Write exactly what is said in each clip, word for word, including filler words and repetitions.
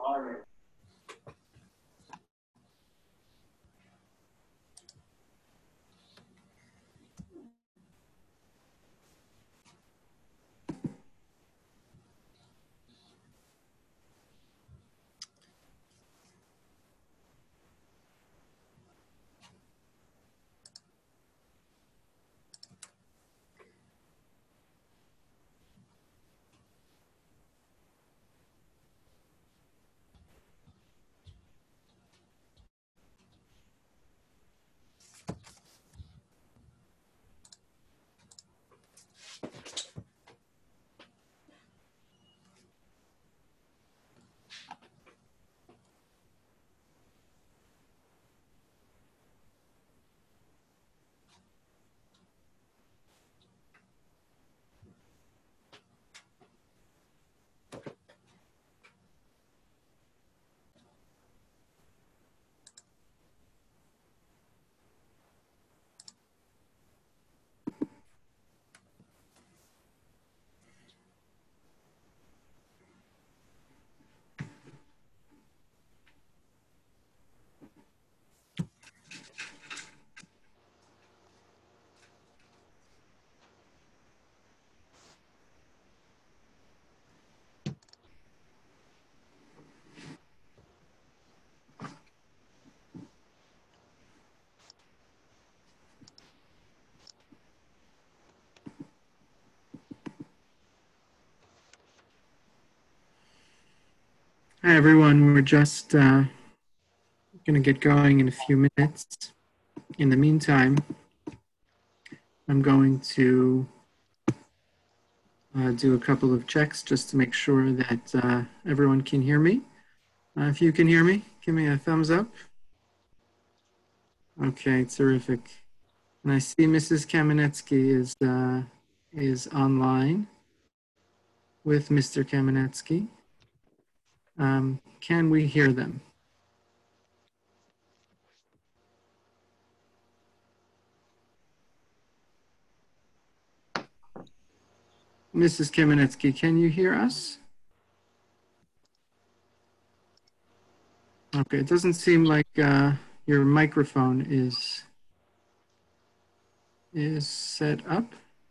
Hi, everyone. We're just uh, going to get going in a few minutes. In the meantime, I'm going to uh, do a couple of checks just to make sure that uh, everyone can hear me. Uh, if you can hear me, give me a thumbs up. Okay, terrific. And I see Missus Kamenetsky is, uh, is online with Mister Kamenetsky. Um, can we hear them? Missus Kamenetsky, can you hear us? Okay, it doesn't seem like uh, your microphone is, is set up.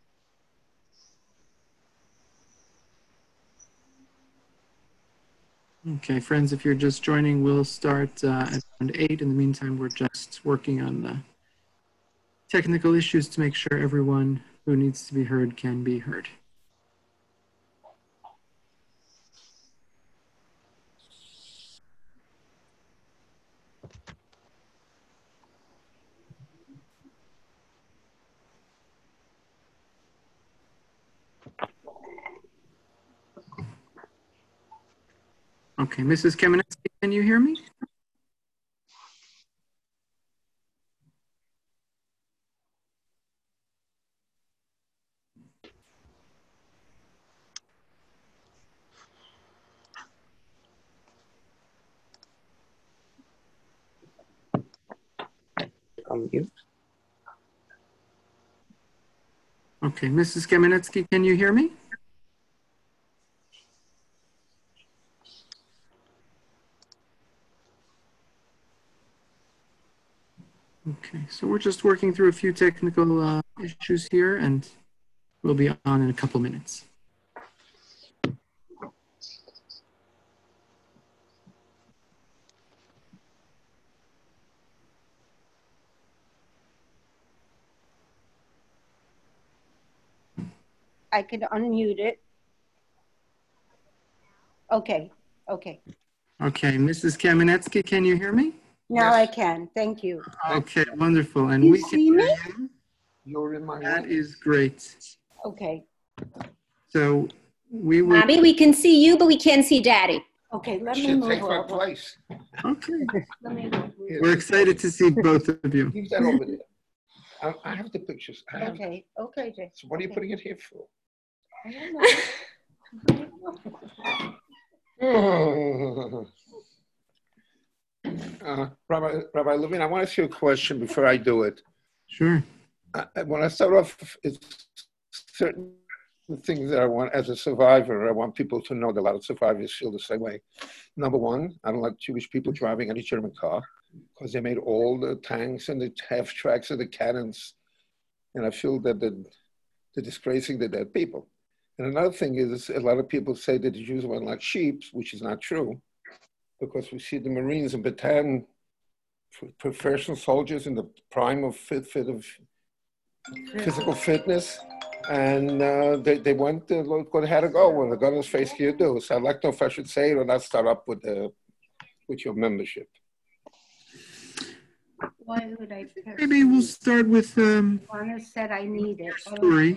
Okay, friends, if you're just joining, we'll start uh, at around eight. In the meantime, we're just working on the technical issues to make sure everyone who needs to be heard can be heard. Okay, Missus Kamenetsky, can you hear me? On mute. Okay, Missus Kamenetsky, can you hear me? Okay, so we're just working through a few technical uh, issues here, and we'll be on in a couple minutes. I can unmute it. Okay, okay. Okay, Missus Kamenetsky, can you hear me? Now Yes. I can, thank you. Okay, wonderful. And You we can see hear me? you. You're in my That way. is great. Okay, So we will. Mommy, we can see you, but we can't see Daddy. okay, let me Should move take my over. place. Okay, Let me move. Here, we're excited to see both of you. Leave that over there. I, I have the pictures. I have, Okay, okay, Jay. so what are you Okay. putting it here for? I don't know. Uh, Rabbi, Rabbi Levine, I want to ask you a question before I do it. Sure. I, when I start off, it's certain the things that I want as a survivor, I want people to know that a lot of survivors feel the same way. Number one, I don't like Jewish people driving any German car because they made all the tanks and the half tracks and the cannons. And I feel that they're, they're disgracing the dead people. And another thing is a lot of people say that the Jews weren't like sheep, which is not true, because we see the Marines in Bataan, professional soldiers in the prime of fit, fit of physical fitness. And uh, they, they went to look what had to go when the gun is face you do. So I'd like to know if I should say it or not start up with the with your membership. Why would I? pick- Maybe we'll start with um, Juana said I need it. story,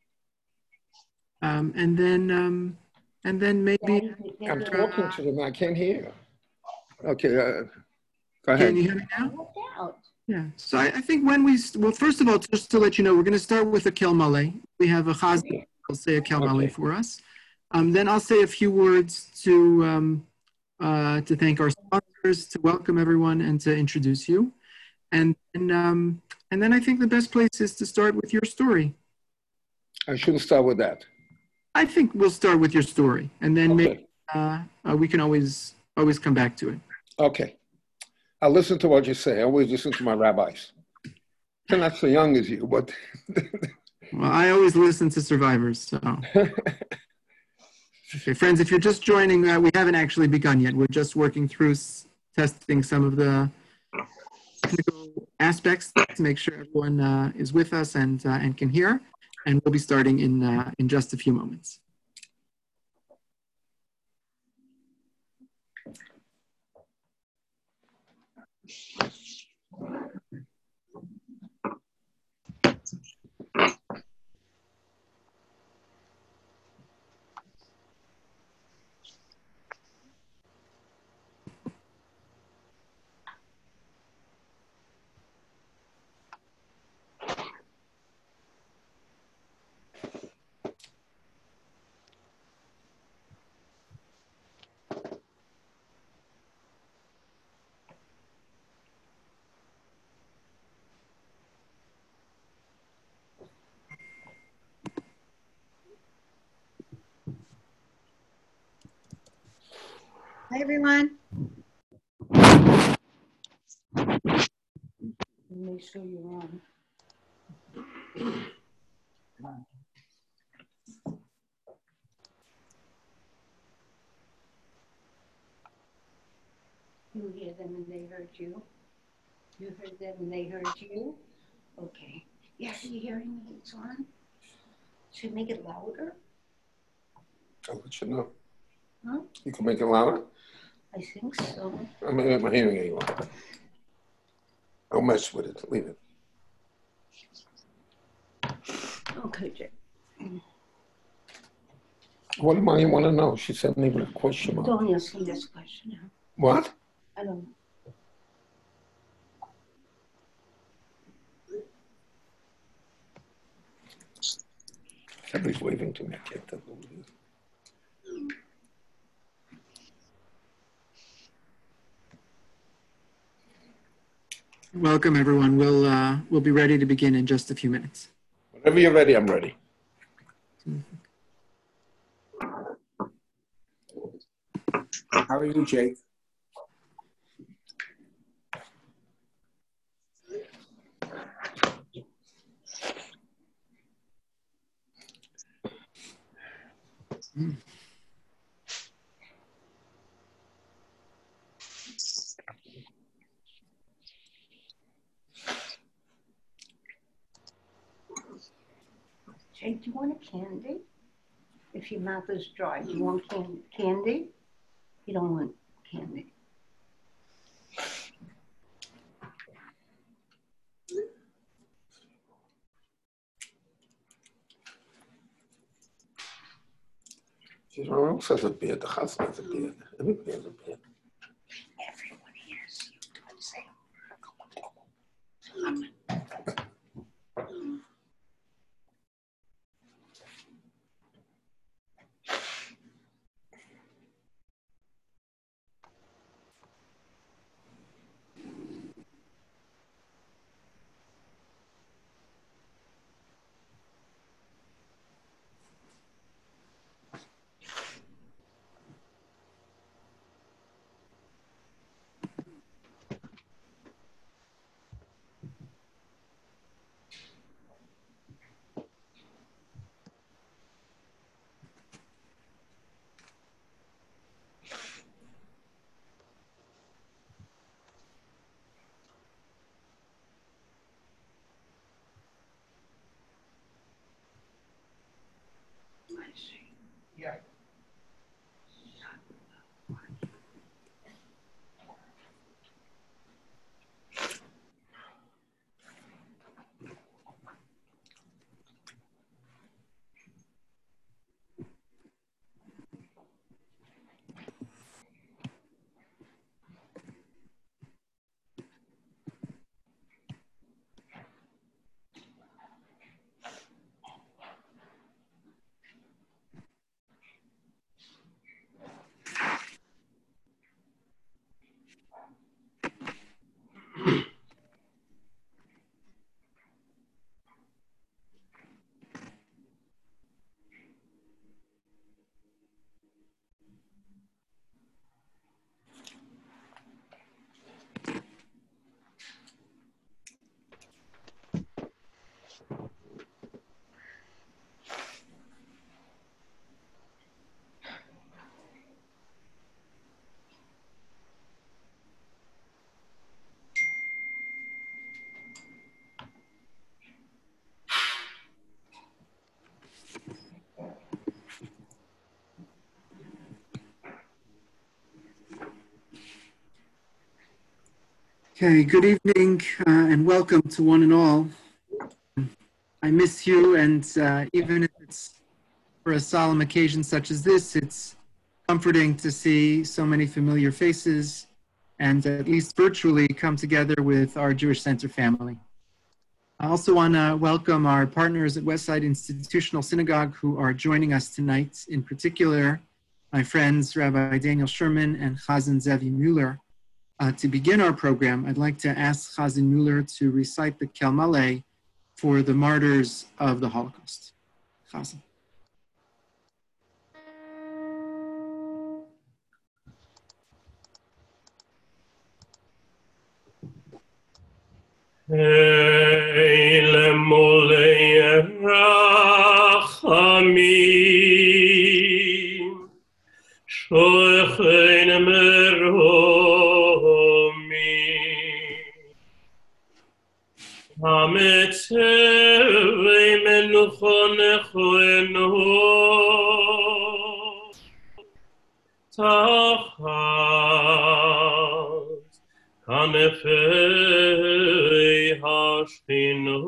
um, and then um, and then maybe. I'm talking to them. I can't hear. Okay, uh, go ahead. Can you hear me now? Worked out. Yeah. So I, I think when we well, first of all, just to let you know, we're going to start with a Kel Maleh. We have a Chaz. I'll say a Kel Maleh Okay. for us. Um, then I'll say a few words to um, uh, to thank our sponsors, to welcome everyone, and to introduce you. And and um, and then I think the best place is to start with your story. I should start with that. I think we'll start with your story, and then Okay. maybe uh, uh, we can always always come back to it. Okay. I'll listen to what you say. I always listen to my rabbis. They're not so young as you, but Well, I always listen to survivors. So, okay, friends, if you're just joining, uh, we haven't actually begun yet. We're just working through s- testing some of the technical aspects to make sure everyone uh, is with us and uh, and can hear. And we'll be starting in uh, in just a few moments. Hi, everyone. Make sure you're on. You hear them and they heard you. You heard them and they heard you. Okay. Yeah, you hearing it's on? Should make it louder? I'll let you know. Huh? You can make it louder. I think so. I'm gonna make my hearing aid on. Don't mess with it. Leave it. Okay, Jay. What do you want to know? She sent me with a question mark. Don't ask me this question now. What? I don't. Somebody's waving to me. I can't tell who it is. Welcome, everyone. We'll uh, we'll be ready to begin in just a few minutes. Whenever you're ready, I'm ready. How are you, Jake? Jay, do you want a candy? If your mouth is dry, do you want can- candy? You don't want candy. Everyone else has a beard. The house has a beard. Everybody has a beard. Everyone hears you. Don't say Okay, good evening uh, and welcome to one and all. I miss you, and uh, even if it's for a solemn occasion such as this, it's comforting to see so many familiar faces and at least virtually come together with our Jewish Center family. I also want to welcome our partners at Westside Institutional Synagogue who are joining us tonight, in particular, my friends Rabbi Daniel Sherman and Chazan Zevi Mueller. Uh, to begin our program, I'd like to ask Chazan Mueller to recite the Kel Maleh for the martyrs of the Holocaust. Chazan. Eile molei rachamim, shochein meromim, hametzevei menuchonechoeno, tachat kanefei hashchino.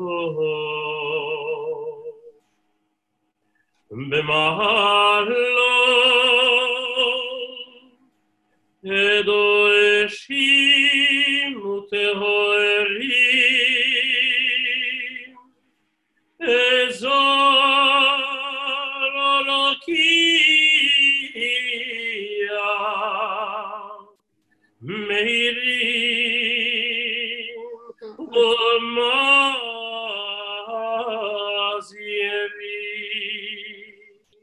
B'mahalo edoeshim utehoerim ezor orokia meirim umazierim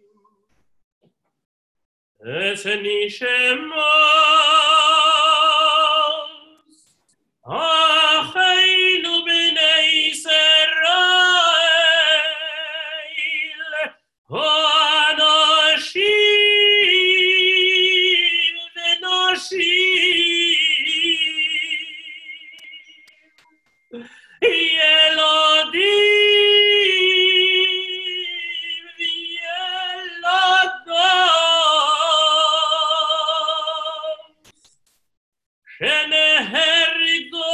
Eseni shemos Acheinu b'nei Yisrael Ha'anoshim v'noshim Yelodim v'yeladot שנהרגו,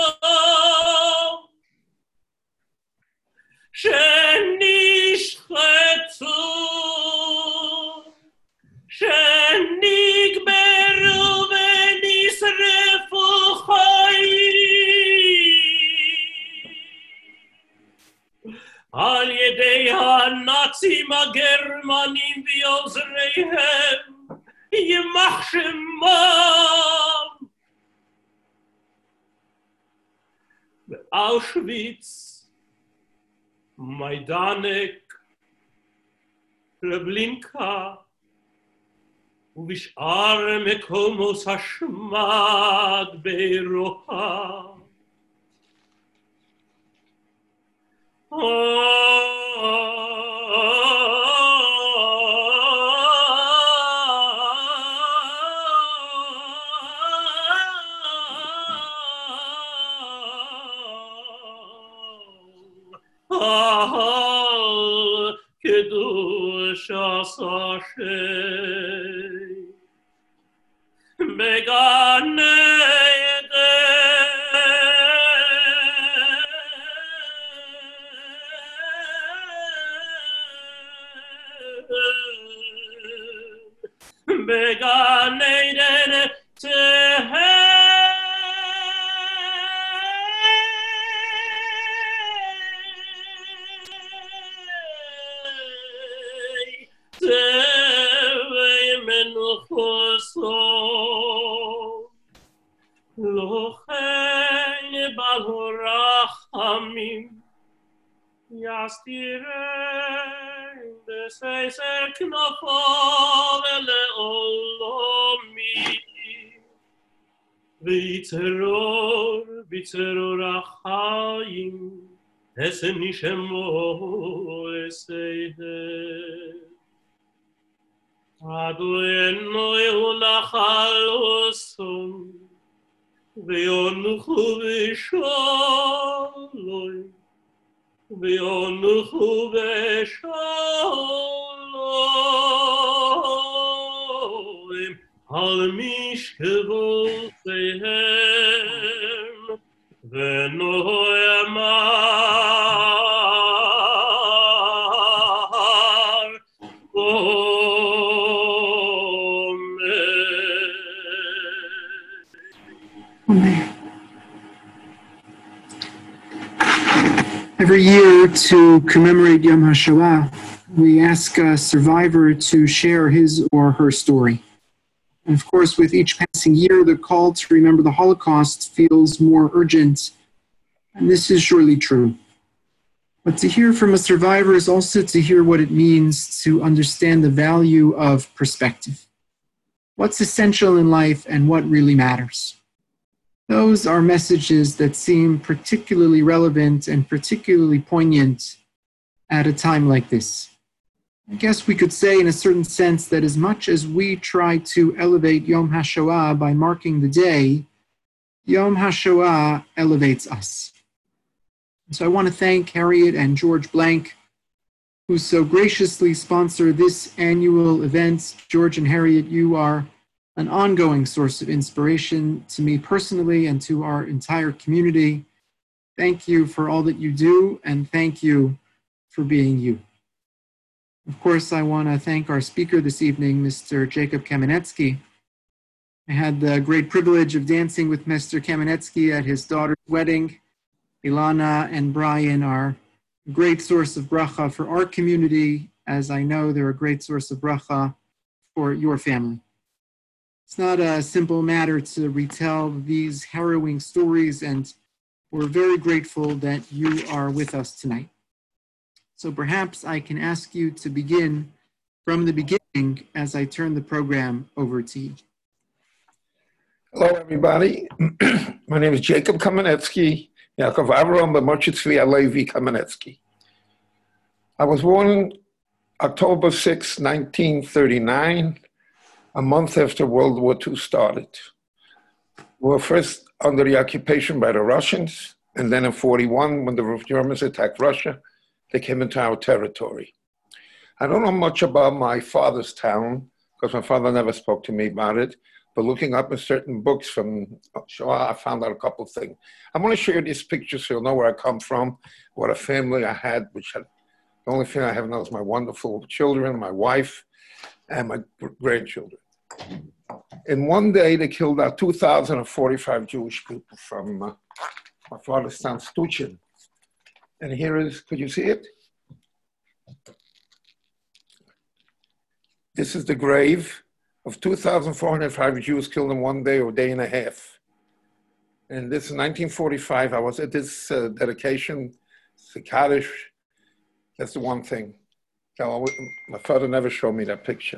שנשחטו, שנקברו ונשרפו חיים על ידי הנאצים הגרמנים ועוזריהם, יימח שמם. Auschwitz, Majdanek, Treblinka, ובשאר מקומות השמד באירופה. קדוש עשה שם בגן עדן בגן עדן תהא לא כן בעל הרחמים יסתירם בססר כנפו ולעולמי ויצרור ביצרור החיים אסני שמו אסייהם Adonai ulachal osom, ve'onuchu v'sholoi, ve'onuchu v'sholoi, al mishkevoteihem, v'no yamar Amen. Every year to commemorate Yom HaShoah, we ask a survivor to share his or her story. And of course, with each passing year, the call to remember the Holocaust feels more urgent, and this is surely true. But to hear from a survivor is also to hear what it means to understand the value of perspective. What's essential in life and what really matters. Those are messages that seem particularly relevant and particularly poignant at a time like this. I guess we could say in a certain sense that as much as we try to elevate Yom HaShoah by marking the day, Yom HaShoah elevates us. So I want to thank Harriet and George Blank, who so graciously sponsor this annual event. George and Harriet, you are an ongoing source of inspiration to me personally and to our entire community. Thank you for all that you do, and thank you for being you. Of course, I want to thank our speaker this evening, Mister Jacob Kamenetsky. I had the great privilege of dancing with Mister Kamenetsky at his daughter's wedding. Ilana and Brian are a great source of bracha for our community, as I know they're a great source of bracha for your family. It's not a simple matter to retell these harrowing stories, and we're very grateful that you are with us tonight. So perhaps I can ask you to begin from the beginning as I turn the program over to you. Hello, everybody. My name is Jacob Kamenetsky, Yaakov Avram B'Moshe Tzvi Alevi Kamenetsky. I was born October sixth, nineteen thirty-nine, a month after World War Two started. We were first under the occupation by the Russians, and then in forty-one, when the Germans attacked Russia, they came into our territory. I don't know much about my father's town, because my father never spoke to me about it, but looking up in certain books from Shoah, I found out a couple of things. I'm going to share these pictures so you'll know where I come from, what a family I had, which had, the only thing I have now is my wonderful children, my wife, and my grandchildren. In one day, they killed out two thousand forty-five Jewish people from uh, my father's town, Stuchin. And here is, could you see it? This is the grave of two thousand four hundred five Jews killed in one day or day and a half. And this is nineteen forty-five. I was at this uh, dedication, the Kaddish. That's the one thing. So my father never showed me that picture.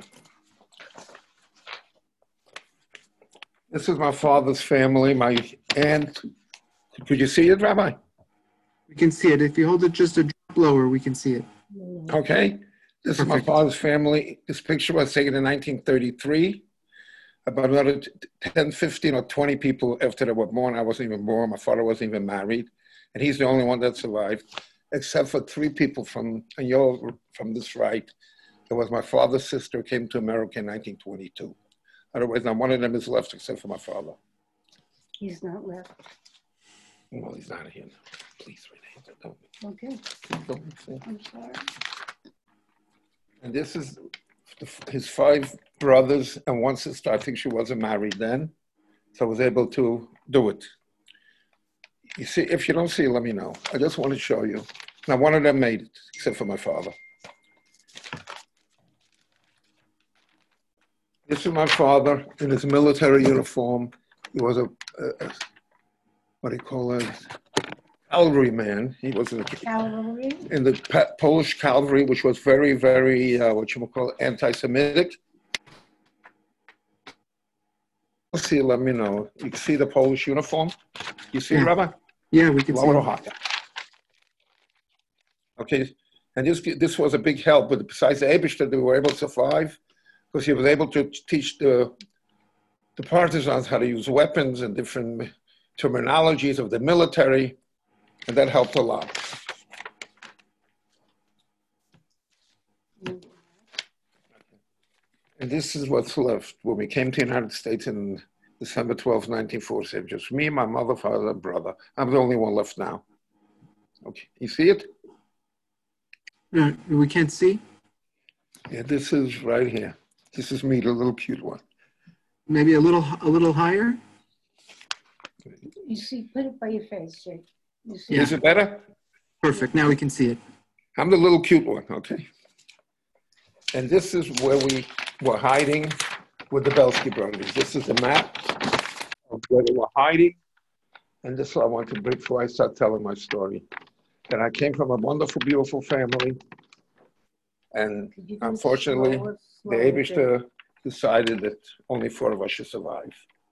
This is my father's family, my aunt. Could you see it, Rabbi? We can see it. If you hold it just a drop lower, we can see it. Okay. This Perfect. Is my father's family. This picture was taken in nineteen thirty-three. About another ten, fifteen, or twenty people after they were born. I wasn't even born. My father wasn't even married. And he's the only one that survived, except for three people from, and you're from this right. There was my father's sister who came to America in nineteen twenty-two. Otherwise, not one of them is left except for my father. He's not left. Well, he's not here now. Please, Renee, don't. Okay. Don't I'm sorry. And this is his five brothers and one sister. I think she wasn't married then, so I was able to do it. You see, if you don't see it, let me know. I just want to show you. Now, one of them made it, except for my father. This is my father in his military uniform. He was a, a, a what do you call it? Cavalry man. He was in the, Cavalry? in the Polish cavalry, which was very, very, uh, what you would call anti-Semitic. See, let me know. You can see the Polish uniform? You see, yeah. Rabbi? Yeah, we can see it. Okay, and this, this was a big help, but besides the Eibishter, they were able to survive because he was able to teach the, the partisans how to use weapons and different terminologies of the military, and that helped a lot. And this is what's left. When we came to the United States in December twelfth, nineteen forty-seven. Just me, my mother, father, and brother. I'm the only one left now. Okay, you see it? Uh, we can't see. Yeah, this is right here. This is me, the little cute one. Maybe a little, a little higher. You see, put it by your face, Jake. You see? Yeah. Is it better? Perfect. Now we can see it. I'm the little cute one, okay? And this is where we were hiding with the Belsky brothers. This is a map of where they were hiding. And this is what I want to bring before I start telling my story. That I came from a wonderful, beautiful family. And Could you go unfortunately, slower, the slower, Jake? Abishter decided that only four of us should survive.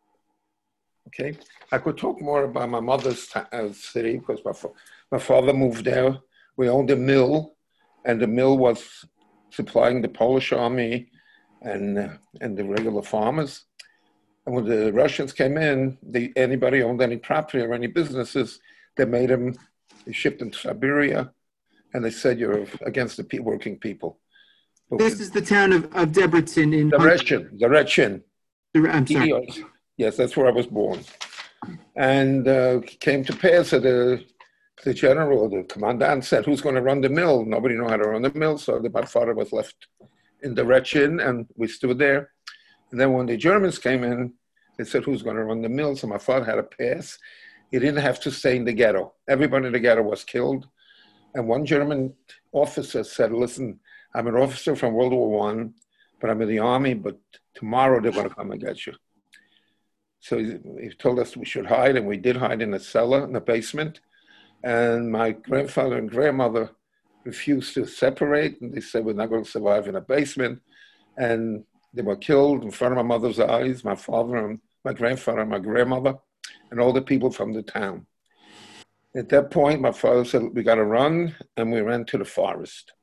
Okay? I could talk more about my mother's t- uh, city because my, fa- my father moved there. We owned a mill, and the mill was supplying the Polish army and, uh, and the regular farmers. And when the Russians came in, they, anybody owned any property or any businesses, they made them, they shipped them to Siberia, and they said you're against the pe- working people. But This is the town of, of Debrecen in Debrecen, Debrecen. I'm sorry. Yes, that's where I was born. And uh, came to pass that the, the general, the commandant said, who's going to run the mill? Nobody knew how to run the mill, so the, my father was left in Debrecen, and we stood there. And then when the Germans came in, they said, who's going to run the mill? So my father had a pass. He didn't have to stay in the ghetto. Everybody in the ghetto was killed. And one German officer said, listen, I'm an officer from World War One, but I'm in the army, but tomorrow they're going to come and get you. So he, he told us we should hide, and we did hide in a cellar in the basement. And my grandfather and grandmother refused to separate, and they said, we're not going to survive in a basement. And they were killed in front of my mother's eyes, my father and my grandfather and my grandmother, and all the people from the town. At that point, my father said, we got to run, and we ran to the forest.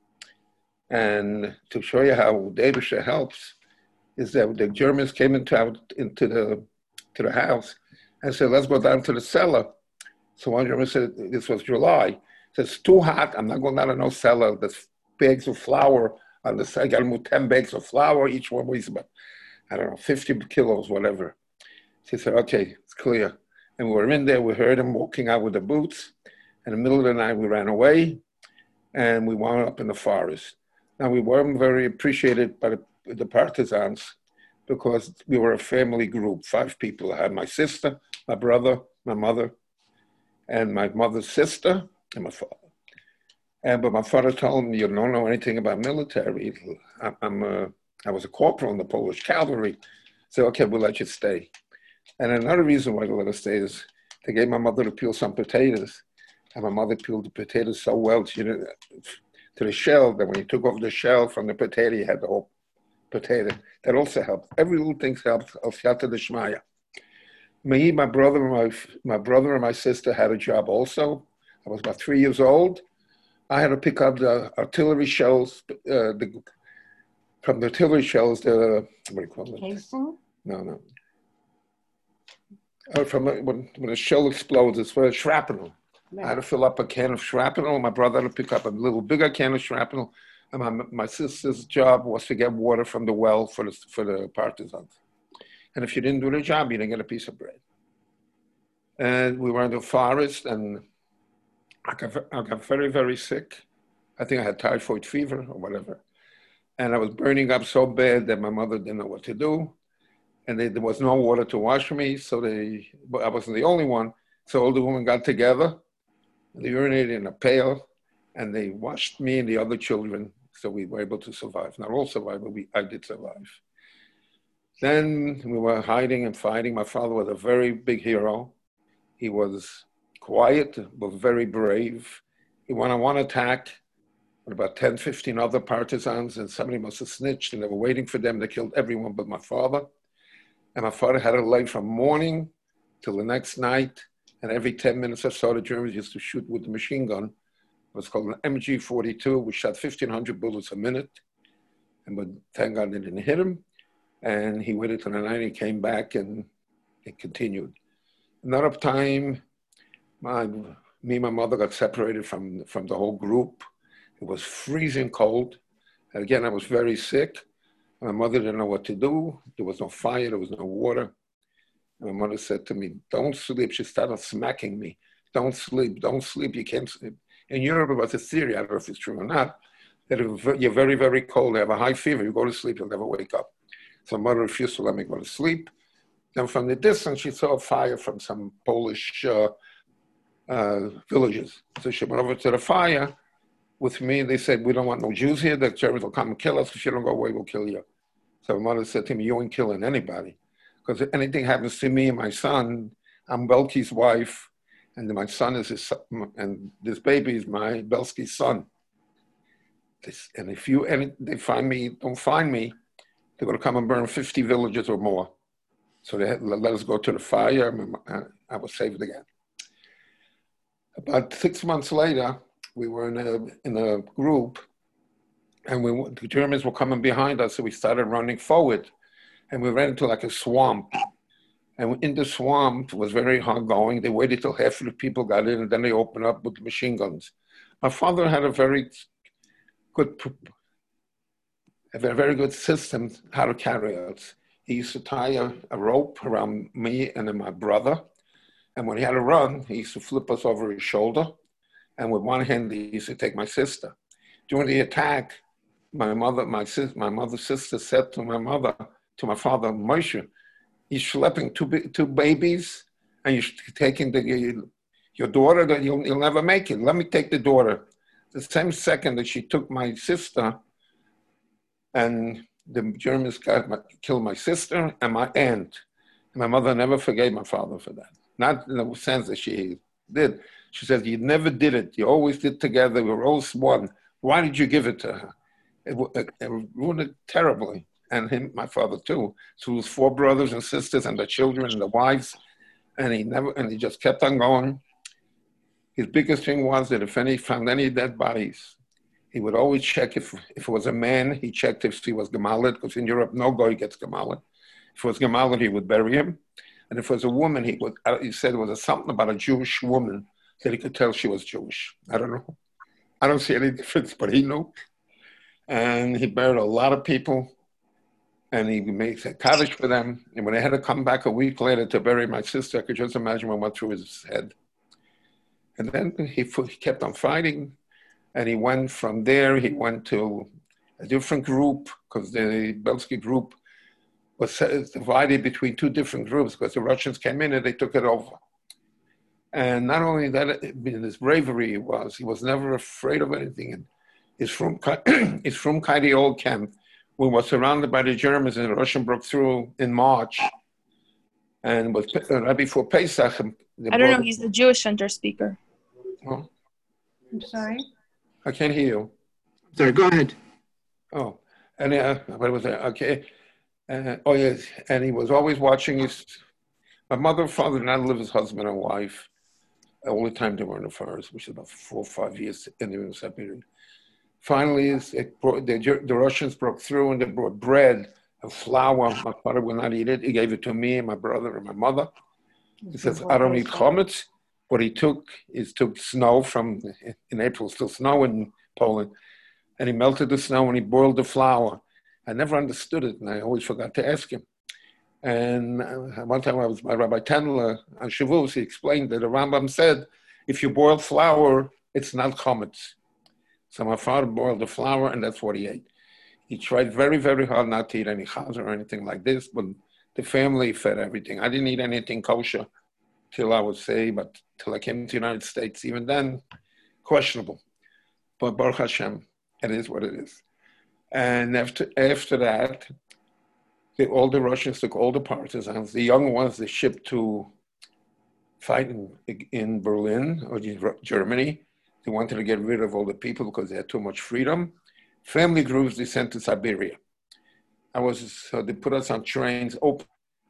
And to show you how Davisha helps, is that the Germans came into, out, into the, to the house and said, let's go down to the cellar. So one German said, this was July. He said, it's too hot, I'm not going down to no cellar. There's bags of flour on the side. I got to move ten bags of flour. Each one weighs about, I don't know, fifty kilos, whatever. He said, okay, it's clear. And we were in there, we heard him walking out with the boots. In the middle of the night, we ran away, and we wound up in the forest. Now, we weren't very appreciated by the, the partisans because we were a family group, five people. I had my sister, my brother, my mother, and my mother's sister, and my father. And, but my father told me, you don't know anything about military. I'm, I'm a, I was a corporal in the Polish cavalry. So, okay, we'll let you stay. And another reason why they let us stay is they gave my mother to peel some potatoes. And my mother peeled the potatoes so well, she didn't, to the shell, that when you took off the shell from the potato, you had the whole potato. That also helped. Every little thing helped. Al Siyata D'Shmaya. Me, my brother, and my, my brother and my sister had a job also. I was about three years old. I had to pick up the artillery shells, uh, the, from the artillery shells, the, what do you call it? Casing? No, no. Uh, from a, when, when a shell explodes, it's for a shrapnel. Right. I had to fill up a can of shrapnel. My brother had to pick up a little bigger can of shrapnel. And my, my sister's job was to get water from the well for the, for the partisans. And if you didn't do the job, you didn't get a piece of bread. And we were in the forest, and I got, I got very, very sick. I think I had typhoid fever or whatever. And I was burning up so bad that my mother didn't know what to do. And they, there was no water to wash me, so they, but I wasn't the only one. So all the women got together, they urinated in a pail, and they washed me and the other children, so we were able to survive. Not all survived, but we, I did survive. Then we were hiding and fighting. My father was a very big hero. He was quiet, but very brave. He went on one attack with about ten, fifteen other partisans, and somebody must have snitched, and they were waiting for them. They killed everyone but my father. And my father had to lay from morning till the next night. And every ten minutes or so, the Germans used to shoot with the machine gun. It was called an M G forty-two. We shot fifteen hundred bullets a minute. And but thank God they didn't hit him. And he waited till the night, he came back, and it continued. Another time, my, me and my mother got separated from, from the whole group. It was freezing cold. And again, I was very sick. My mother didn't know what to do. There was no fire, there was no water. And my mother said to me, don't sleep. She started smacking me. Don't sleep, don't sleep, you can't sleep. In Europe, it was a theory, I don't know if it's true or not, that if you're very, very cold, you have a high fever, you go to sleep, you'll never wake up. So mother refused to let me go to sleep. Then from the distance, she saw a fire from some Polish uh, uh, villages. So she went over to the fire with me. They said, we don't want no Jews here. The Germans will come and kill us. If you don't go away, we'll kill you. So my mother said to me, you ain't killing anybody. Because if anything happens to me and my son, I'm Belky's wife, and my son is his son, and this baby is my Belsky's son. This, and if you, and they find me, don't find me, they're going to come and burn fifty villages or more. So they had, let us go to the fire, and I was saved again. About six months later, we were in a, in a group, and we, the Germans were coming behind us, so we started running forward, and we ran into like a swamp. And in the swamp, it was very hard going. They waited till half of the people got in, and then they opened up with machine guns. My father had a very good, a very good system how to carry us. He used to tie a, a rope around me and then my brother. And when he had to run, he used to flip us over his shoulder. And with one hand, he used to take my sister. During the attack, my mother, my sis, my mother's sister said to my mother, to my father, Moshe, you're schlepping two, two babies and you're taking the, your daughter, that you'll, you'll never make it. Let me take the daughter. The same second that she took my sister, and the Germans got my, killed my sister and my aunt. And my mother never forgave my father for that. Not in the sense that she did. She said, you never did it. You always did together. We were always one. Why did you give it to her? It, it, it ruined it terribly. And him, my father too. So it was four brothers and sisters and the children and the wives. And he never, and he just kept on going. His biggest thing was that if any found any dead bodies, he would always check if, if it was a man, he checked if he was Gemalit, because in Europe, no guy gets Gemalit. If it was Gemalit, he would bury him. And if it was a woman, he would, he said it was a, something about a Jewish woman that he could tell she was Jewish. I don't know. I don't see any difference, but he knew. And he buried a lot of people. And he made a cottage for them. And when they had to come back a week later to bury my sister, I could just imagine what went through his head. And then he, he kept on fighting. And he went from there, he went to a different group, because the Belsky group was divided between two different groups, because the Russians came in and they took it over. And not only that, in his bravery, he was, he was never afraid of anything. And he's from, he's from the old camp. We were surrounded by the Germans, and the Russian broke through in March. And was right before Pesach. I don't know, he's the Jewish center speaker. Oh, I'm sorry? I can't hear you. Sorry, go ahead. Oh, and uh, what was that? Okay. Uh, oh, yes. And he was always watching his. My mother and father did not live as husband and wife all the time they were in the forest, which is about four or five years in the separated. Finally, it brought, the, the Russians broke through and they brought bread and flour. My father would not eat it. He gave it to me and my brother and my mother. He says, I don't eat chametz. What he took is took snow from, in April, still snow in Poland, and he melted the snow and he boiled the flour. I never understood it, and I always forgot to ask him. And one time I was by Rabbi Tendler on Shavuos, he explained that the Rambam said, if you boil flour, it's not chametz. So my father boiled the flour, and that's what he ate. He tried very, very hard not to eat any chaz or anything like this, but the family fed everything. I didn't eat anything kosher till I would say, but till I came to the United States. Even then, questionable. But Baruch Hashem, it is what it is. And after after that, the, all the Russians took all the partisans. The young ones they shipped to fight in, in Berlin or Germany. They wanted to get rid of all the people because they had too much freedom. Family groups they sent to Siberia. I was so they put us on trains, open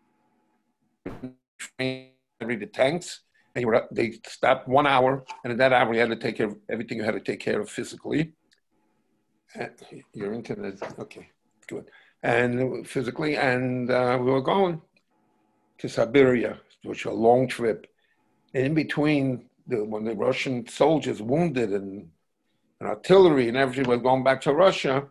the tanks, and you were, they stopped one hour, and in that hour you had to take care of everything you had to take care of physically. Uh, your internet, okay, good. And physically, and uh, we were going to Siberia, which was a long trip. And in between, the, when the Russian soldiers wounded and, and artillery and everything was going back to Russia,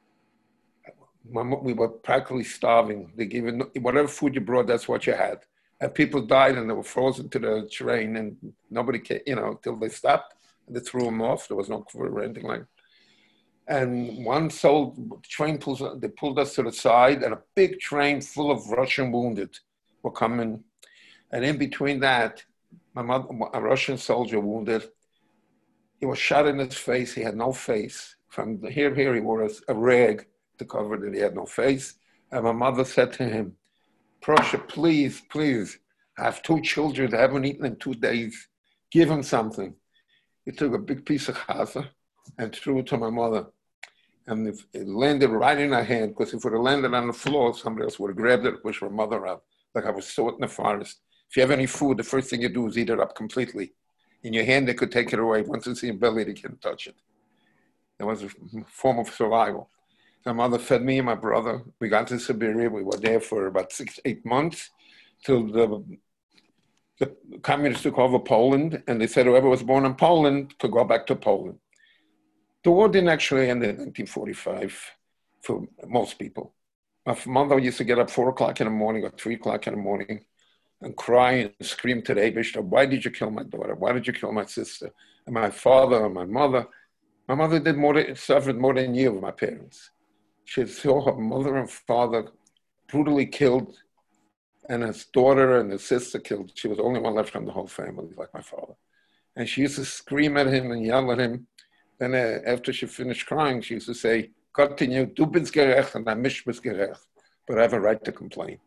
we were practically starving. They gave you, whatever food you brought, that's what you had. And people died and they were frozen to the train and nobody came, you know, till they stopped and they threw them off. There was no crew or anything like that. And one sold, train pulls, they pulled us to the side and a big train full of Russian wounded were coming. And in between that, my mother, a Russian soldier wounded, he was shot in his face. He had no face. From here, here, he wore a, a rag to cover that he had no face. And my mother said to him, Prussia, please, please, I have two children that haven't eaten in two days. Give them something. He took a big piece of chasa and threw it to my mother. And if it landed right in her hand, because if it would have landed on the floor, somebody else would have grabbed it, pushed my mother up, like I was so in the forest. If you have any food, the first thing you do is eat it up completely. In your hand, they could take it away. Once it's in your belly, they can't touch it. It was a form of survival. My mother fed me and my brother. We got to Siberia. We were there for about six, eight months till the, the communists took over Poland, and they said whoever was born in Poland could go back to Poland. The war didn't actually end in nineteen forty-five for most people. My mother used to get up four o'clock in the morning or three o'clock in the morning and cry and scream to the Eibishter, why did you kill my daughter? Why did you kill my sister? And my father and my mother. My mother did more than, suffered more than you of my parents. She saw her mother and father brutally killed and his daughter and his sister killed. She was the only one left from the whole family, like my father. And she used to scream at him and yell at him. Then uh, after she finished crying, she used to say, continue, du bist gerecht and I mich bist gerecht, but I have a right to complain.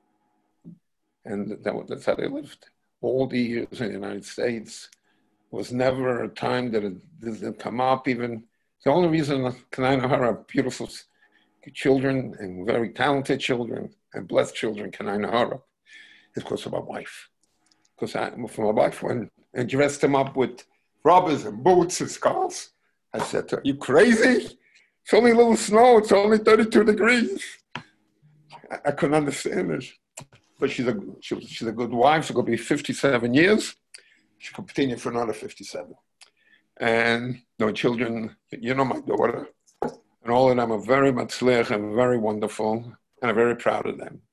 And that, that's how they lived. All the years in the United States was never a time that it didn't come up even. The only reason Kanai Nahara are beautiful children and very talented children and blessed children, Kanai Nahara, is because of my wife. Because I, for my wife, when I dressed them up with rubbers and boots and scarves, I said to her, you crazy? It's only a little snow. It's only thirty-two degrees. I, I couldn't understand it. But she's a, she was, she's a good wife. She's going to be fifty-seven years. She can continue for another fifty-seven. And no children, you know my daughter. And all of them are very matzliach and very wonderful. And I'm very proud of them.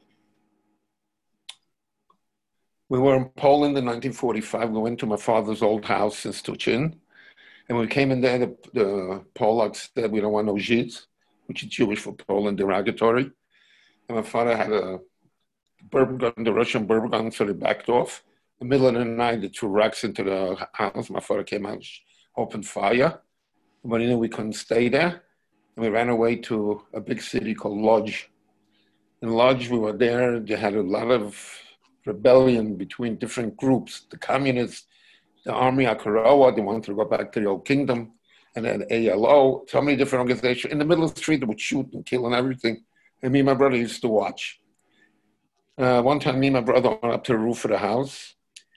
We were in Poland in nineteen forty-five. We went to my father's old house in Stuchin. And when we came in there, the, the Polacks said, we don't want no Żydz, which is Jewish for Poland, derogatory. And my father had a bourbon gun, the Russian bourbon gun, so they backed off. In the middle of the night, they threw rocks into the house. My father came out, opened fire. But he knew we couldn't stay there. And we ran away to a big city called Lodz. In Lodz, we were there. They had a lot of rebellion between different groups. The communists, the army, Akarowa, they wanted to go back to the old kingdom. And then A L O, so many different organizations. In the middle of the street, they would shoot and kill and everything. And me and my brother used to watch. Uh, one time, me and my brother went up to the roof of the house.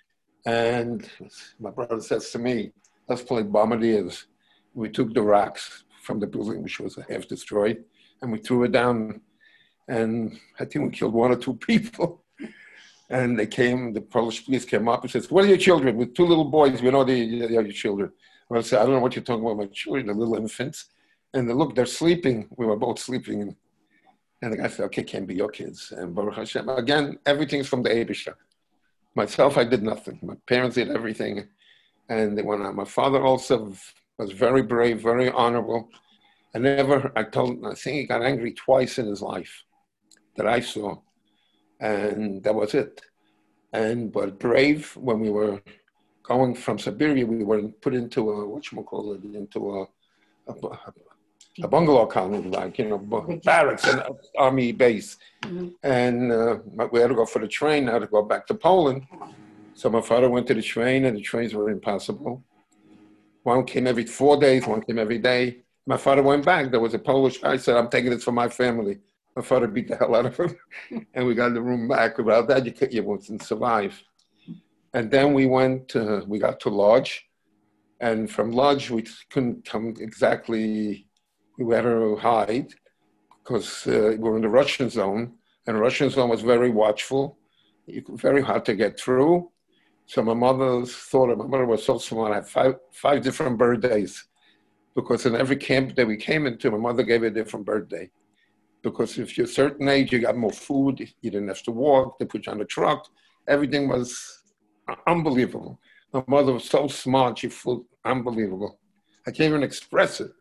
And my brother says to me, let's play bombardiers. We took the rocks from the building, which was half destroyed, and we threw it down. And I think we killed one or two people. And they came, the Polish police came up and says, what are your children? With two little boys, we know they are your children. Well, I said, I don't know what you're talking about, my children, the little infants. And they, look, they're sleeping. We were both sleeping. And the guy said, okay, can't be your kids. And Baruch Hashem, again, everything's from the Eibishter. Myself, I did nothing. My parents did everything. And they went on. My father also was very brave, very honorable. I never, I told, I think he got angry twice in his life that I saw. And that was it. And, but brave, when we were going from Siberia, we were put into a, whatchamacallit, into a, a, a bungalow colony, like, you know, barracks and army base. Mm-hmm. And uh, we had to go for the train, I had to go back to Poland. So my father went to the train, and the trains were impossible. One came every four days, one came every day. My father went back. There was a Polish guy, said, I'm taking this for my family. My father beat the hell out of him, and we got the room back. Without that, you, could, you wouldn't survive. And then we went, uh, we got to Lodz, and from Lodz, we couldn't come exactly, we had to hide, because uh, we were in the Russian zone, and the Russian zone was very watchful, very hard to get through. So my mother thought, my mother was so smart, I had five, five different birthdays, because in every camp that we came into, my mother gave a different birthday. because if you're a certain age, you got more food, you didn't have to walk, they put you on a truck. Everything was unbelievable. My mother was so smart, she flew unbelievable. I can't even express it.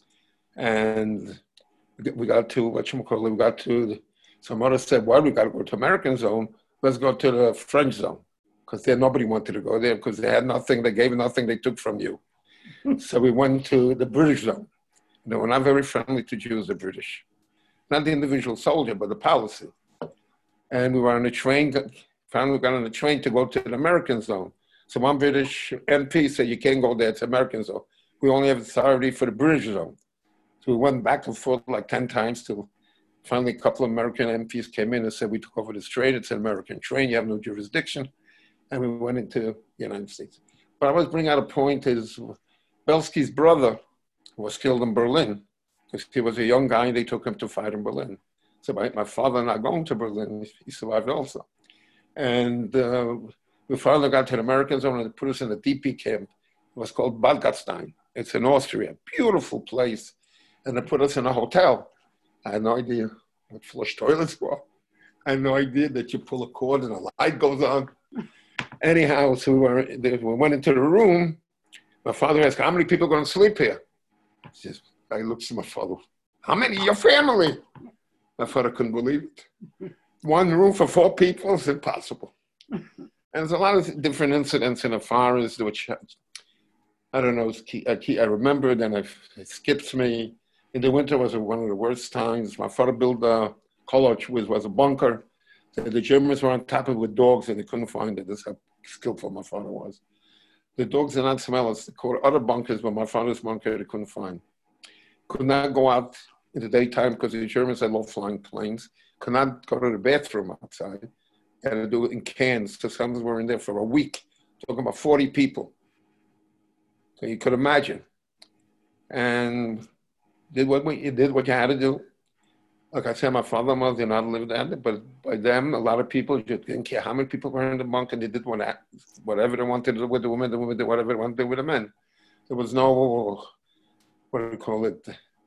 And we got to, whatchamacallit, we got to, the, so mother said, well, we got to go to American zone. Let's go to the French zone. Because there nobody wanted to go there because they had nothing, they gave nothing, they took from you. So we went to the British zone. They were not very friendly to Jews, the British. Not the individual soldier, but the policy. And we were on a train, finally we got on a train to go to the American zone. So one British M P said, you can't go there, it's American zone. We only have authority for the British zone. So we went back and forth like ten times till finally a couple of American M Ps came in and said, we took over this train, it's an American train, you have no jurisdiction. And we went into the United States. But I was bringing out a point is Belsky's brother was killed in Berlin because he was a young guy and they took him to fight in Berlin. So my, my father not going to Berlin, he survived also. And uh, we finally got to the American zone and they put us in a D P camp. It was called Bad Gastein. It's in Austria, beautiful place. And they put us in a hotel. I had no idea what flush toilets were. I had no idea that you pull a cord and a light goes on. Anyhow, so we, were, we went into the room. My father asked, how many people are going to sleep here? Just, I looked at my father, how many? Your family? My father couldn't believe it. One room for four people is impossible. And there's a lot of different incidents in the forest, which I don't know, I remember, then it skips me. In the winter was one of the worst times. My father built a college, which was a bunker. The Germans were on top of it with dogs and they couldn't find it. That's how skillful my father was. The dogs did not smell us. They caught other bunkers, but my father's bunker they couldn't find. Could not go out in the daytime because the Germans had low-flying planes. Could not go to the bathroom outside. Had to do it in cans. So some were in there for a week. Talking about forty people. So you could imagine. And did what we, you did what you had to do. Like I said, my father and mother did not live that, but by them, a lot of people just didn't care how many people were in the bunk, and they did whatever they wanted to do with the women, the women did whatever they wanted to do with the men. There was no, what do you call it?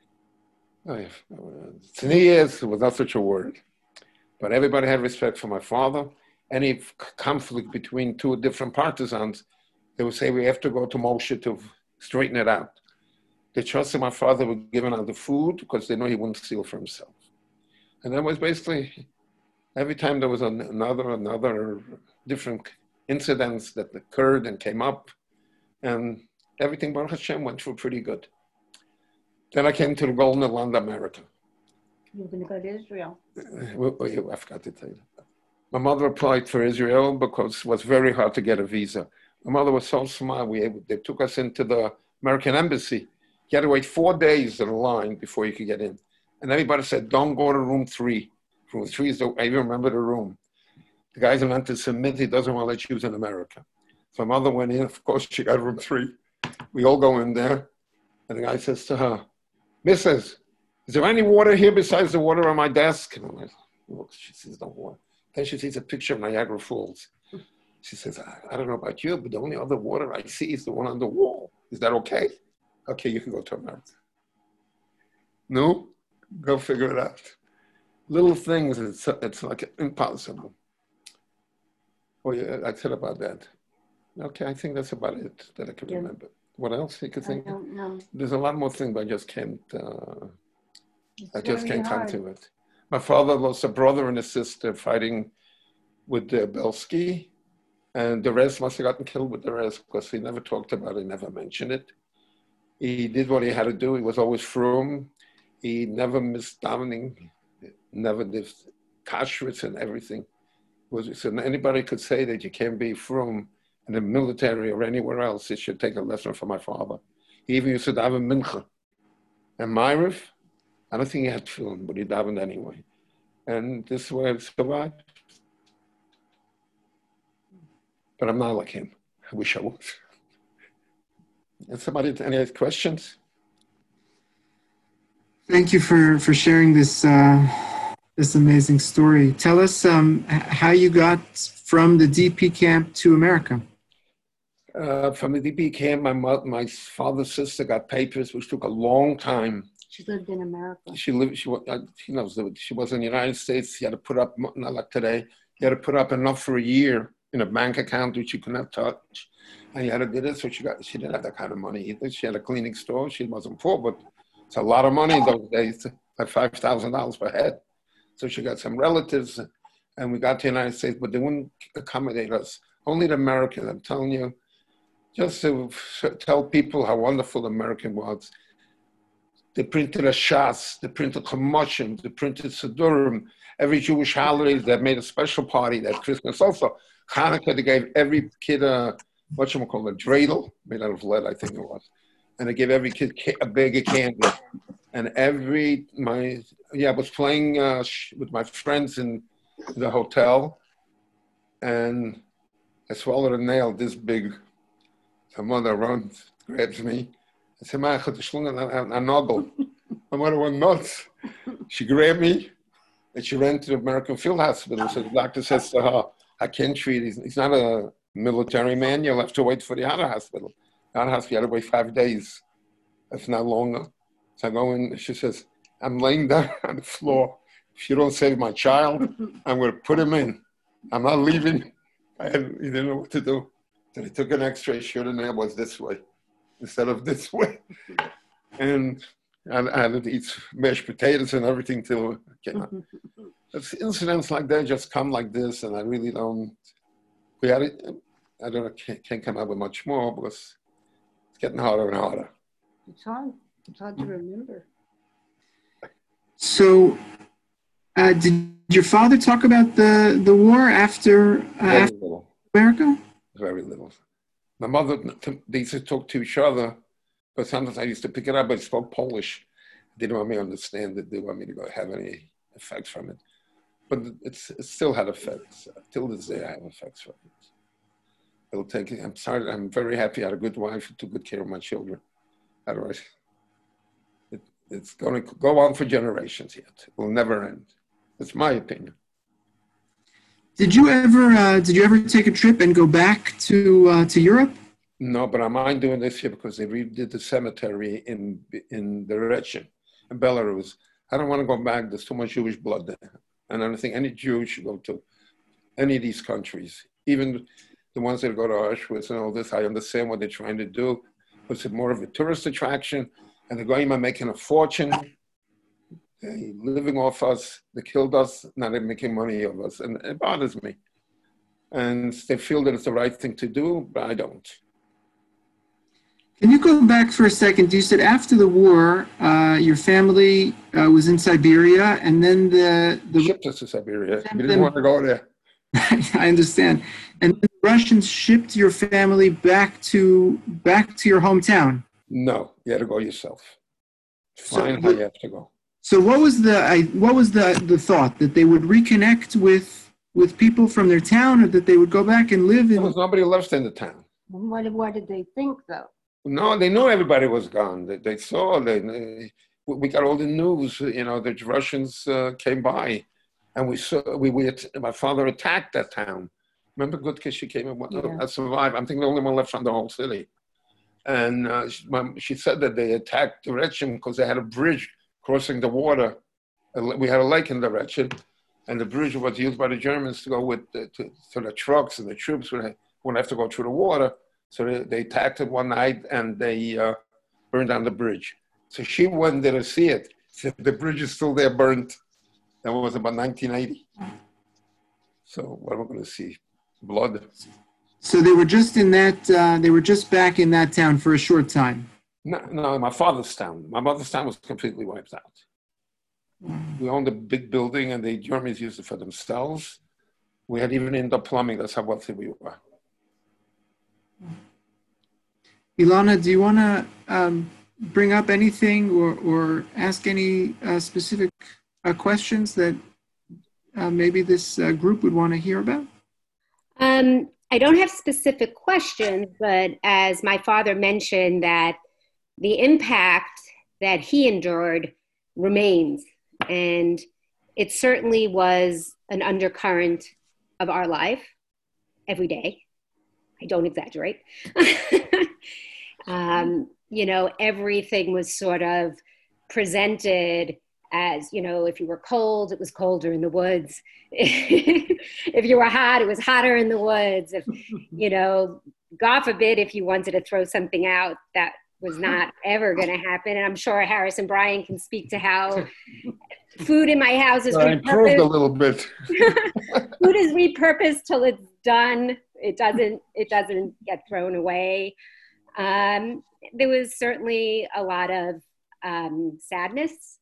Tznius, it was not such a word. But everybody had respect for my father. Any conflict between two different partisans, they would say, we have to go to Moshe to straighten it out. They trusted my father with giving out the food because they know he wouldn't steal for himself. And that was basically, every time there was an, another, another different incidents that occurred and came up, and everything, Baruch Hashem, went through pretty good. Then I came to the Golden Land, America. You're going to go to Israel. Uh, I forgot to tell you that. My mother applied for Israel because it was very hard to get a visa. My mother was so smart, we, they took us into the American embassy. You had to wait four days in a line before you could get in. And everybody said, don't go to room three. Room three is the, I even remember the room. The guy's an anti-Semitic, he doesn't want to let Jews in America. So my mother went in, of course, she got room three. We all go in there. And the guy says to her, Missus, is there any water here besides the water on my desk? And I'm like, look, she says, no water. Then she sees a picture of Niagara Falls. She says, I, I don't know about you, but the only other water I see is the one on the wall. Is that okay? Okay, you can go to America. No, go figure it out. Little things, it's, it's like impossible. Oh yeah, I said about that. Okay, I think that's about it that I can Yeah. remember. What else you could I think? don't know. There's a lot more things, but I just can't, uh, It's I just very can't come hard. to it. My father lost a brother and a sister fighting with uh, Belsky, and the rest must have gotten killed with the rest because he never talked about it, he never mentioned it. He did what he had to do. He was always frum. He never missed davening, never did kashrus and everything. Was, so anybody could say that you can't be frum in the military or anywhere else. It should take a lesson from my father. He even used to daven mincha. And Ma'ariv, I don't think he had tefillin, but he davened anyway. And this way I survived. But I'm not like him. I wish I was. And somebody, any other questions? Thank you for, for sharing this uh, this amazing story. Tell us um, h- how you got from the D P camp to America. Uh, from the D P camp, my mother, my father's sister got papers, which took a long time. She lived in America. She lived. She wa- uh, she knows that she was in the United States. She had to put up, not like today. You had to put up enough for a year in a bank account which you couldn't touch, and you had to do this. So she got. She didn't have that kind of money either. She had a cleaning store. She wasn't poor, but it's a lot of money in those days. Like five thousand dollars per head. So she got some relatives, and we got to the United States, but they wouldn't accommodate us. Only the American. I'm telling you, just to tell people how wonderful the American was. They printed a Shas, they printed Chamoshim, they printed Sidurim. Every Jewish holiday, they made a special party. That Christmas also. Hanukkah, they gave every kid a, whatchamacallit, a dreidel, made out of lead, I think it was. And they gave every kid a bag of candy. And every, my, yeah, I was playing uh, with my friends in the hotel. And I swallowed a nail this big. My mother runs, grabs me. I said, "Ma, I got a nuggle." My mother went nuts. She grabbed me and she ran to the American Field Hospital. So the doctor says to her, "I can't treat him. He's not a military man. You'll have to wait for the other hospital. The other hospital, you had to wait five days. That's not longer." So I go in, she says, "I'm laying down on the floor. If you don't save my child, I'm going to put him in. I'm not leaving." I had, he didn't know what to do. So he took an x-ray, sure the nail was this way instead of this way. And I, I had to eat mashed potatoes and everything till it came out. It's incidents like that just come like this, and I really don't, we had it, I don't know, can't, can't come up with much more because it's getting harder and harder. It's hard. It's hard to remember. So, uh, did your father talk about the, the war after, uh, Very after little, America? very little. My mother, they used to talk to each other, but sometimes I used to pick it up. I spoke Polish. They didn't want me to understand it. They didn't want me to go have any effects from it. But it's, it still had effects. Till this day, I have effects from it. It'll take, I'm sorry, I'm very happy I had a good wife who took good care of my children. Otherwise, it, it's going to go on for generations yet. It will never end. That's my opinion. Did you ever uh, did you ever take a trip and go back to uh, to Europe? No, but I mind doing this here because they redid the cemetery in in the Rechin, in Belarus. I don't want to go back. There's too much Jewish blood there. And I don't think any Jew should go to any of these countries, even the ones that go to Auschwitz and all this. I understand what they're trying to do. It's more of a tourist attraction, and the Goyim are making a fortune. They're living off us. They killed us. Now they're making money of us, and it bothers me. And they feel that it's the right thing to do, but I don't. Can you go back for a second? You said after the war, uh, your family uh, was in Siberia, and then the the Shipped us to Siberia. We didn't them- want to go there. I understand. And the Russians shipped your family back to back to your hometown. No, you had to go yourself. So- Find how you have to go. So what was the I, what was the the thought that they would reconnect with with people from their town, or that they would go back and live There in? was nobody left in the town. What, what did they think, though? No, they knew everybody was gone. They, they saw, they, they, we got all the news, you know, the Russians uh, came by, and we saw, we, we, my father attacked that town. Remember Gutke, she came in, Yeah. I survived. I'm thinking the only one left from the whole city. And uh, she, my, she said that they attacked the Rechin because they had a bridge crossing the water. We had a lake in the Rechin, and the bridge was used by the Germans to go with, the, to, to the trucks, and the troops would, wouldn't have to go through the water. So they, they attacked it one night, and they uh, burned down the bridge. So she went there to see it. So the bridge is still there, burnt. That was about nineteen eighty. So what am I going to see? Blood. So they were just in that uh, they were just back in that town for a short time. No, no, my father's town. My mother's town was completely wiped out. We owned a big building, and the Germans used it for themselves. We had even indoor plumbing. That's how wealthy we were. Ilana, do you want to um, bring up anything or, or ask any uh, specific uh, questions that uh, maybe this uh, group would want to hear about? Um, I don't have specific questions, but as my father mentioned, that the impact that he endured remains. And it certainly was an undercurrent of our life every day. I don't exaggerate. um, you know, everything was sort of presented as, you know, if you were cold, it was colder in the woods. If you were hot, it was hotter in the woods. If, you know, God forbid, if you wanted to throw something out, that was not ever going to happen. And I'm sure Harris and Brian can speak to how food in my house is I improved a repurposed. little bit. Food is repurposed till it's done. It doesn't, it doesn't get thrown away. Um, there was certainly a lot of um, sadness.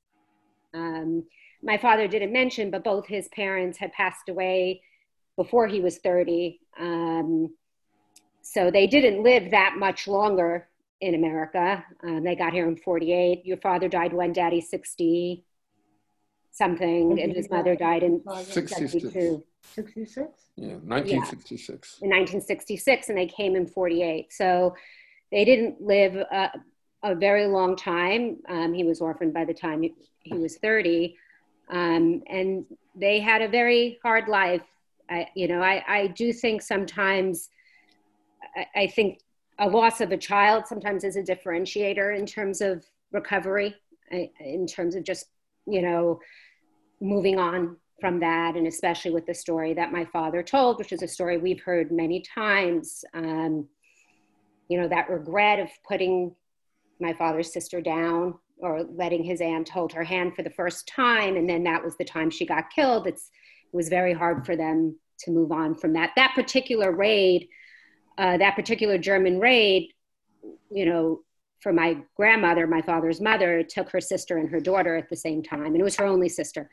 Um, my father didn't mention, but both his parents had passed away before he was thirty. Um, so they didn't live that much longer in America. Um, they got here in forty-eight. Your father died when, Daddy? sixty something, and his mother died in seventy-two. sixty-six? Yeah, nineteen sixty-six. In nineteen sixty-six, and they came in forty-eight. So they didn't live a, a very long time. Um, he was orphaned by the time he, he was thirty. Um, and they had a very hard life. I, you know, I, I do think sometimes, I, I think a loss of a child sometimes is a differentiator in terms of recovery, in terms of just, you know, moving on from that. And especially with the story that my father told, which is a story we've heard many times, um, you know, that regret of putting my father's sister down or letting his aunt hold her hand for the first time. And then that was the time she got killed. It's, it was very hard for them to move on from that. That particular raid, uh, that particular German raid, you know, for my grandmother, my father's mother, took her sister and her daughter at the same time. And it was her only sister.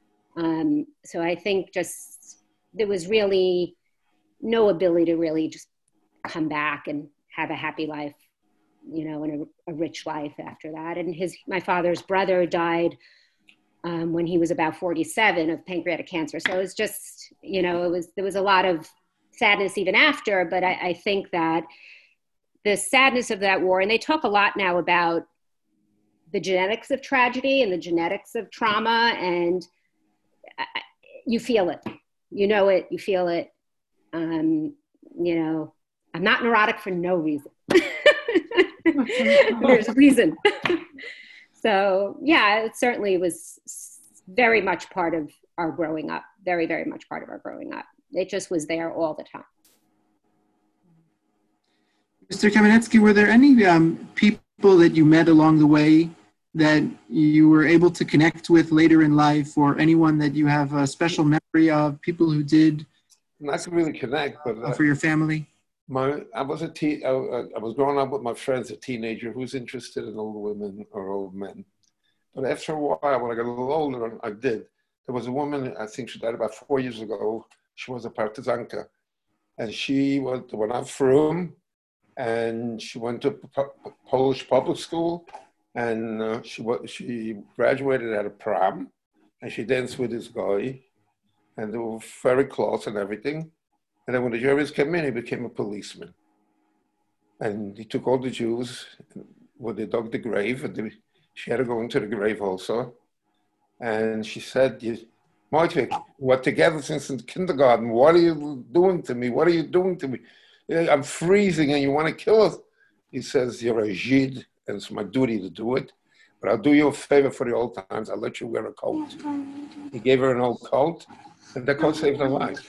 Um, so I think just there was really no ability to really just come back and have a happy life, you know, and a, a rich life after that. And his, my father's brother died um, when he was about forty-seven of pancreatic cancer. So it was just, you know, it was, there was a lot of sadness even after, but I, I think that the sadness of that war, and they talk a lot now about the genetics of tragedy and the genetics of trauma, and you feel it, you know it, you feel it. Um, you know, I'm not neurotic for no reason. There's a reason. So yeah, it certainly was very much part of our growing up, very, very much part of our growing up. It just was there all the time. Mister Kamenetsky, were there any um, people that you met along the way that you were able to connect with later in life, or anyone that you have a special memory of, people who did Not to really connect, but uh, for your family? my I was a teen, I, I was growing up with my friends, a teenager who was interested in old women or old men. But after a while, when I got a little older, I did. There was a woman, I think she died about four years ago. She was a partizanka, and she went went out from, and she went to P- Polish public school, and uh, she she graduated at a prom, and she danced with this guy, and they were very close and everything. And then when the Germans came in, he became a policeman, and he took all the Jews when they dug the grave, and they, she had to go into the grave also. And she said, "Mojtwik, we're together since in kindergarten. What are you doing to me? What are you doing to me? I'm freezing and you want to kill us." He says, "You're a Jid, and it's my duty to do it. But I'll do you a favor for the old times. I'll let you wear a coat." He gave her an old coat, and the coat saved her life.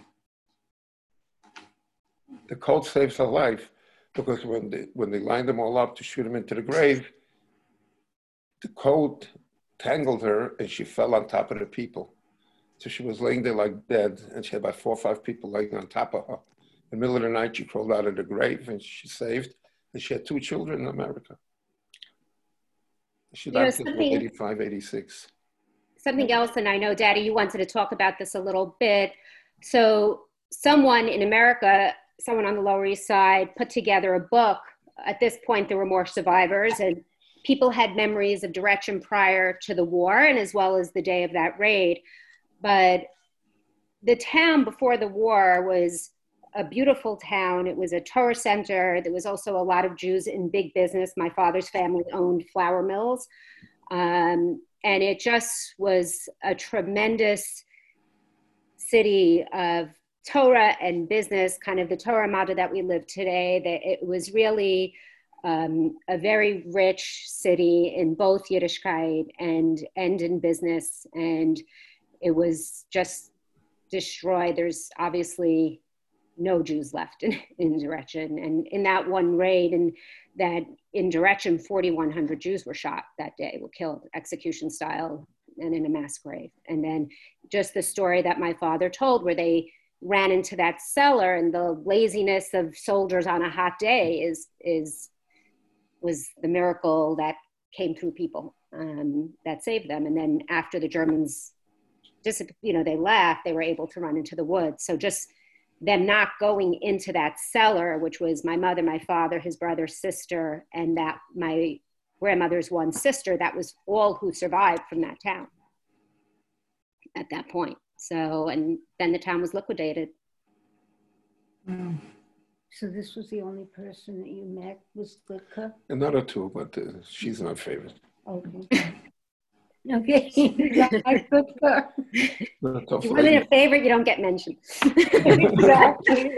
The coat saved her life because when they, when they lined them all up to shoot them into the grave, the coat tangled her and she fell on top of the people. So she was laying there like dead, and she had about four or five people laying on top of her. In the middle of the night, she crawled out of the grave and she saved, and she had two children in America. She died at eighty-five, eighty-six. Something else, and I know, Daddy, you wanted to talk about this a little bit. So someone in America, someone on the Lower East Side, put together a book. At this point, there were more survivors, and people had memories of direction prior to the war and as well as the day of that raid. But the town before the war was a beautiful town. It was a Torah center. There was also a lot of Jews in big business. My father's family owned flour mills. Um, and it just was a tremendous city of Torah and business, kind of the Torah model that we live today. That it was really um, a very rich city in both Yiddishkeit and, and in business. And it was just destroyed. There's obviously no Jews left in, in Direction. And in that one raid, and that in Direction, forty-one hundred Jews were shot that day, were killed execution style and in a mass grave. And then just the story that my father told, where they ran into that cellar, and the laziness of soldiers on a hot day is, is was the miracle that came through people um, that saved them. And then after the Germans, just, you know, they left, they were able to run into the woods. So just them not going into that cellar, which was my mother, my father, his brother, sister, and that my grandmother's one sister, that was all who survived from that town at that point. So, and then the town was liquidated. Wow. So this was the only person that you met, was Gutka? Another two, but uh, she's my favorite. Okay. Okay, you got my Gutka. Not tough If you wasn't a favorite, you don't get mentioned. Exactly.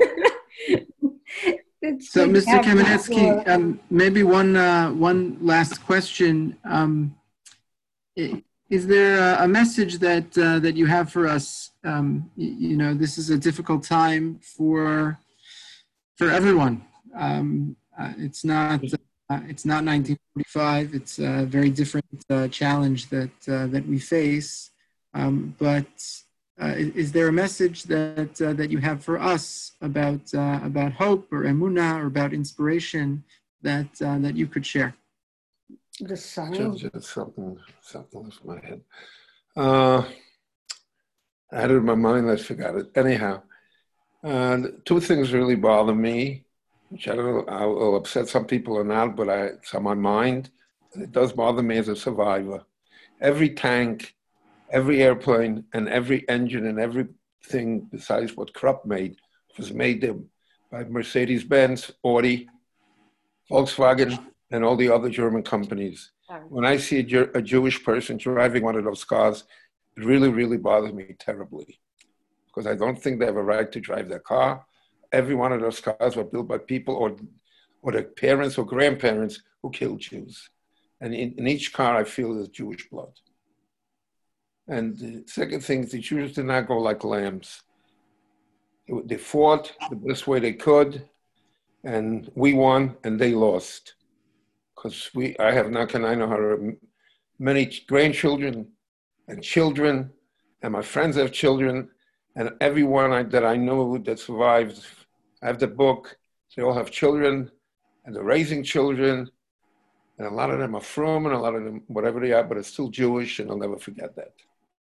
It's So, good to Mister have Kamenetsky, people. um, maybe one uh, one last question. Um, i- is there a, a message that uh, that you have for us? Um, y- you know, this is a difficult time for for everyone. Um, uh, it's not uh, it's not nineteen forty-five. It's a very different uh, challenge that uh, that we face. Um, but uh, is, is there a message that uh, that you have for us about uh, about hope or emunah or about inspiration that uh, that you could share? The sign. Just, just something, something left my head. Uh, I had it in my mind, I forgot it. Anyhow, uh, two things really bother me, which I don't know, I will upset some people or not, but I, it's on my mind. It does bother me as a survivor. Every tank, every airplane, and every engine and everything besides what Krupp made was made by Mercedes-Benz, Audi, Volkswagen, and all the other German companies. Sorry. When I see a, Jew- a Jewish person driving one of those cars, it really, really bothers me terribly, because I don't think they have a right to drive their car. Every one of those cars were built by people or, or their parents or grandparents who killed Jews. And in, in each car, I feel there's Jewish blood. And the second thing is the Jews did not go like lambs. They fought the best way they could, and we won and they lost. Because we, I have not, can I know how to, many grandchildren and children, and my friends have children, and everyone I, that I know that survived, I have the book, they all have children, and they're raising children, and a lot of them are from, and a lot of them, whatever they are, but it's still Jewish, and I'll never forget that.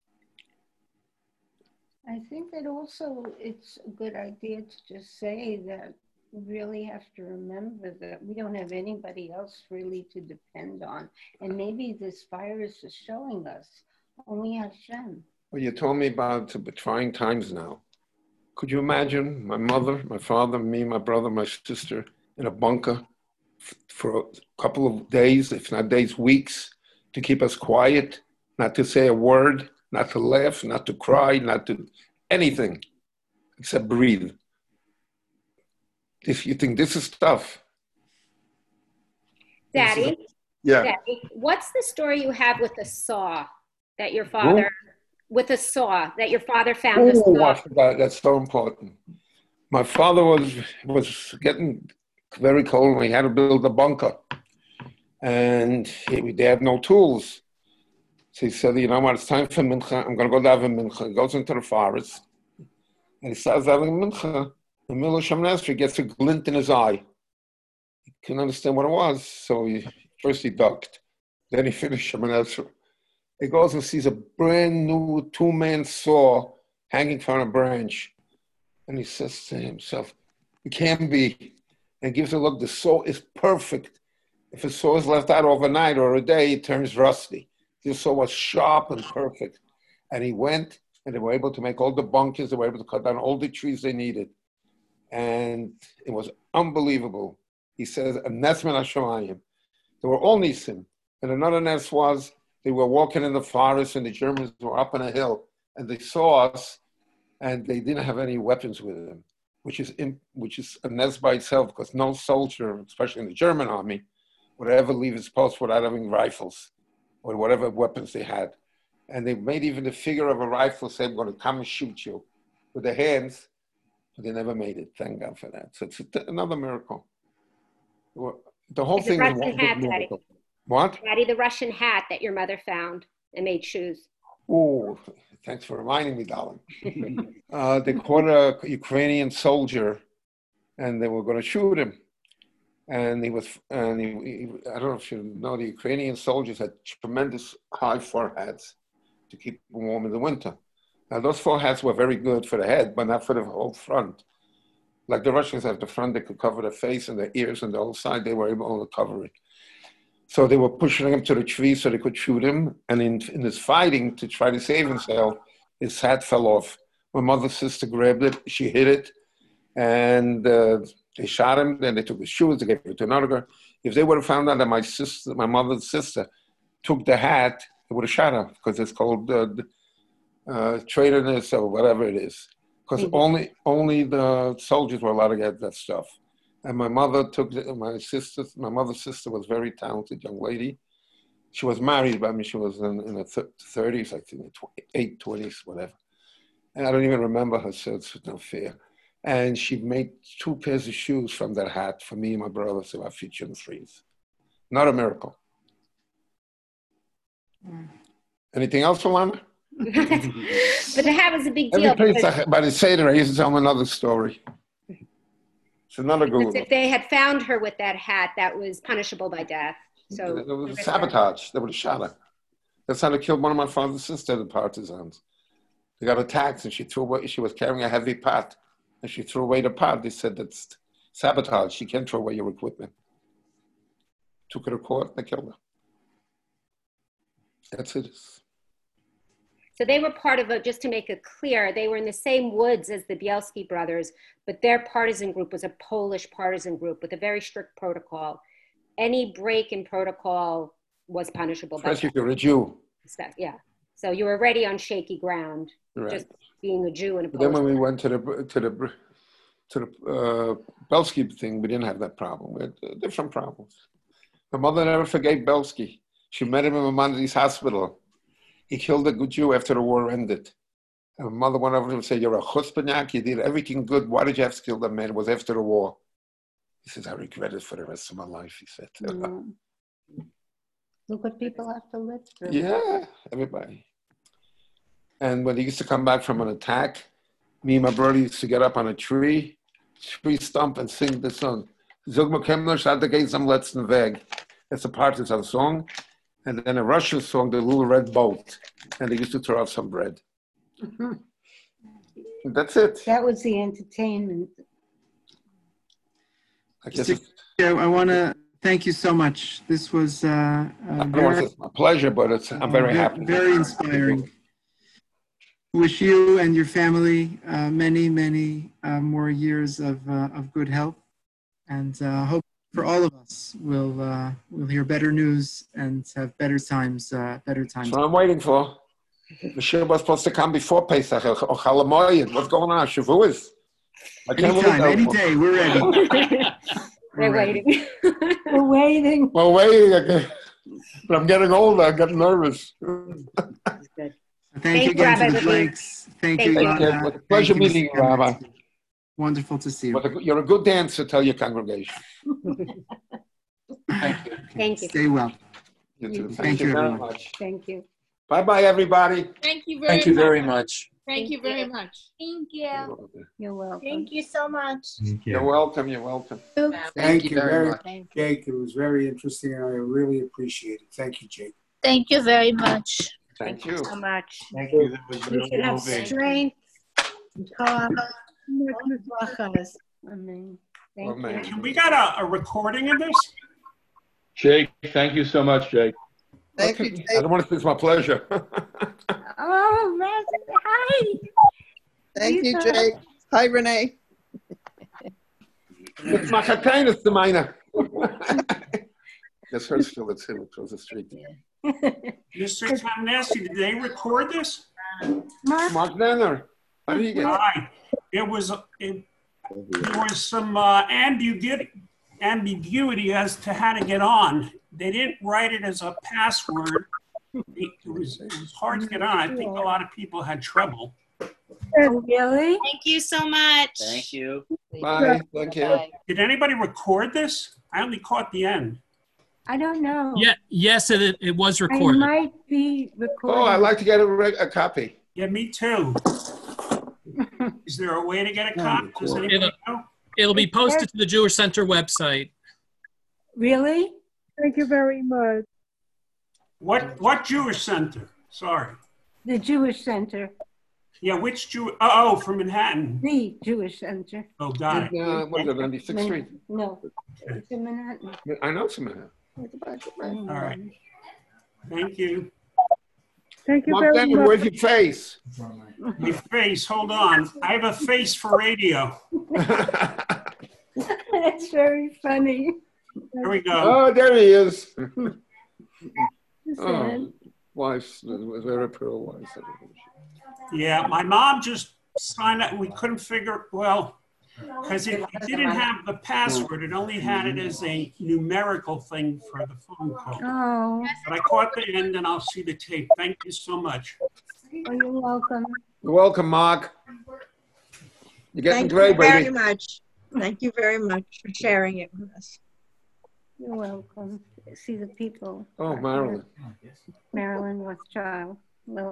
I think that also it's a good idea to just say that we really have to remember that we don't have anybody else really to depend on. And maybe this virus is showing us only Hashem. Well, you told me about the trying times now. Could you imagine my mother, my father, me, my brother, my sister in a bunker f- for a couple of days, if not days, weeks, to keep us quiet, not to say a word, not to laugh, not to cry, not to anything except breathe. If you think this is tough. Daddy, This is- yeah. Daddy, what's the story you have with the saw that your father, Who? with a saw that your father found the Oh, saw? I forgot. That's so important. My father was was getting very cold and we had to build a bunker. And he, they had no tools. So he said, you know what, it's time for mincha. I'm going to go daven mincha. He goes into the forest. And he starts having mincha. The Miller Shamnesri gets a glint in his eye. He couldn't understand what it was. So he, first he ducked. Then he finished Shamnesri. He goes and sees a brand new two-man saw hanging from a branch. And he says to himself, it can't be. And gives a look, the saw is perfect. If a saw is left out overnight or a day, it turns rusty. This saw was sharp and perfect. And he went, and they were able to make all the bunkers. They were able to cut down all the trees they needed. And it was unbelievable. He says, a nes min hashamayim. They were all nisim. And another nes was, they were walking in the forest and the Germans were up on a hill and they saw us and they didn't have any weapons with them. which is in, which is a nest by itself, because no soldier, especially in the German army, would ever leave his post without having rifles or whatever weapons they had. And they made even the figure of a rifle say, I'm going to come and shoot you with their hands, but they never made it. Thank God for that. So it's another miracle. The whole It's thing a is Russian one hat, big Daddy. miracle. What? Daddy, the Russian hat that your mother found and made shoes. Oh, thanks for reminding me, darling. uh, they caught a Ukrainian soldier, and they were going to shoot him. And he was, and he, he, I don't know if you know, the Ukrainian soldiers had tremendous high foreheads to keep them warm in the winter. Now, those foreheads were very good for the head, but not for the whole front. Like the Russians at the front, they could cover their face and their ears, and the whole side, they were able to cover it. So they were pushing him to the tree so they could shoot him. And in, in his fighting to try to save himself, his hat fell off. My mother's sister grabbed it, she hit it, and uh, they shot him. Then they took his shoes, they gave it to another girl. If they would have found out that my sister, my mother's sister, took the hat, they would have shot her, because it's called uh, uh, traitorness or whatever it is. Because mm-hmm. only only the soldiers were allowed to get that stuff. And my mother took the, my sister. My mother's sister was a very talented young lady. She was married, but I mean, she was in, in the thirties, I think, eight twenties, whatever. And I don't even remember her, so it's no fair. And she made two pairs of shoes from that hat for me and my brother, so our future in the freeze. Not a miracle. Mm. Anything else, Alana? But the hat was a big deal. Every place I, by the Seder, I used to tell them another story. It's another good one. If they had found her with that hat, that was punishable by death. So it was a sabotage. They would have shot her. That's how they killed one of my father's sisters, the partisans. They got attacked, and she threw away. She was carrying a heavy pot, and she threw away the pot. They said that's sabotage. She can't throw away your equipment. Took her to court. They killed her. That's it. So they were part of a, just to make it clear, they were in the same woods as the Bielski brothers, but their partisan group was a Polish partisan group with a very strict protocol. Any break in protocol was punishable. Especially if you're a Jew. Yeah. So you were already on shaky ground, right. Just being a Jew and a Polish. Then when we went to the to the to the uh, Belsky thing, we didn't have that problem. We had uh, different problems. My mother never forgave Belsky. She met him in Maimonides Hospital. He killed a good Jew after the war ended. And my mother went over to him and said, you're a chutzpahnik, you did everything good. Why did you have to kill that man? It was after the war. He says, I regret it for the rest of my life, he said. Mm. Look what people have to live through. Yeah, everybody. And when he used to come back from an attack, me and my brother used to get up on a tree, tree stump, and sing the song. Zog mir Kemmler, Schad der Geist am letzten Weg. That's a partisan song. And then a Russian song, The Little Red Boat. And they used to throw out some bread. Mm-hmm. That's it. That was the entertainment. I guess yeah, I want to thank you so much. This was uh, uh, very, it's a pleasure, but it's, I'm very uh, happy. Very inspiring. Wish you and your family uh, many, many uh, more years of, uh, of good health. And uh, hope for all of us, we'll uh, we'll hear better news and have better times. Uh, better times. That's what I'm waiting for. The shir was supposed to come before Pesach or Chalamoyed. What's going on? Shavuos. Anytime, any day, we're ready. We're waiting. We're waiting. We're waiting again. But I'm getting older. I'm getting nervous. Thank, Thank you again to the Blanks. Thank, Thank you, Thank you. It was a pleasure Thank meeting you, Rabbi. Wonderful to see you. A, you're a good dancer, tell your congregation. Thank you. Thank you. Stay well. You too. Thank, Thank you, you very everyone. much. Thank you. Bye-bye, everybody. Thank you very Thank you much. very much. Thank, Thank you very you. much. Thank you. You're welcome. Thank you so much. Thank you. You're welcome. You're welcome. Thank, Thank you you very very much. much, Jake. It was very interesting, and I really appreciate it. Thank you, Jake. Thank you very much. Thank you. so much. Thank you. That was You really should have moving. strength. Amen. Thank Amen. you. We got a, a recording of this? Jake, thank you so much, Jake. Thank Okay. you, Jake. I don't want to. It's my pleasure. Oh, Matthew, hi. Thank you, Lisa. Jake. Hi, Renee. It's my katainis to mine. That's her still. It's him across the street. Mister Tom Nasty, did they record this? Mark, Mark Nenner. How do you get? All right. It was, it, there was some uh, ambiguity, ambiguity as to how to get on. They didn't write it as a password. It was, it was hard to get on. I think a lot of people had trouble. Oh, really? Thank you so much. Thank you. Bye. Thank you. Did anybody record this? I only caught the end. I don't know. Yeah, yes, it, it was I recorded. might be recording. Oh, I'd like to get a, reg- a copy. Yeah, me too. Is there a way to get a copy? Does anybody It'll, know? it'll be posted to the Jewish Center website. Really? Thank you very much. What what Jewish center? Sorry. The Jewish Center. Yeah, which Jew? Oh, from Manhattan. The Jewish Center. Oh, got it. Uh, what is it, ninety-sixth Street? No, it's in Manhattan. I know some of that. All right. Thank you. Thank you Mark very Leonard, much. where's your face? My face. Hold on. I have a face for radio. That's very funny. There we go. Oh, there he is. Sad. Oh, wife, very pearl wife. Yeah, my mom just signed up. We couldn't figure, well, because it, it didn't have the password. It only had it as a numerical thing for the phone call. Oh, But I caught the end and I'll see the tape. Thank you so much. oh, you're welcome. You're welcome, Mark. You're getting Thank gray, you very baby. much. Thank you very much for sharing it with us. You're welcome. See the people. Oh, Marilyn. Marilyn Rothschild. Well,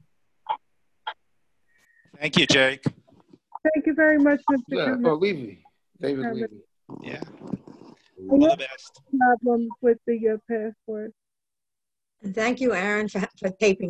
Thank you, Jake. Thank you very much, Mister Yeah, Goodman. oh, Levy. David Have Levy. Yeah. All the best. Problems with the uh, password. And thank you, Aaron, for, for taping.